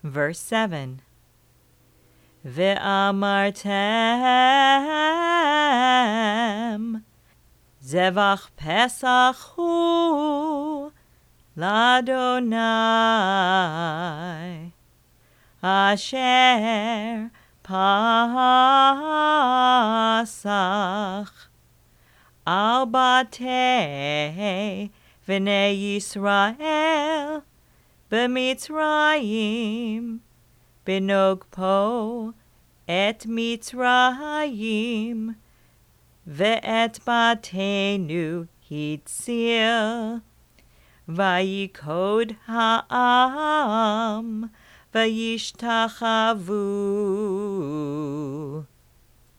Verse 7. Ve'amartem Zevach Pesach hu l'Adonai Asher Pasach al batei v'nei Yisrael b'Mitzrayim b'nogpo et Mitzrayim ve'et batenu hitzil vayikod ha'am vayishtachavu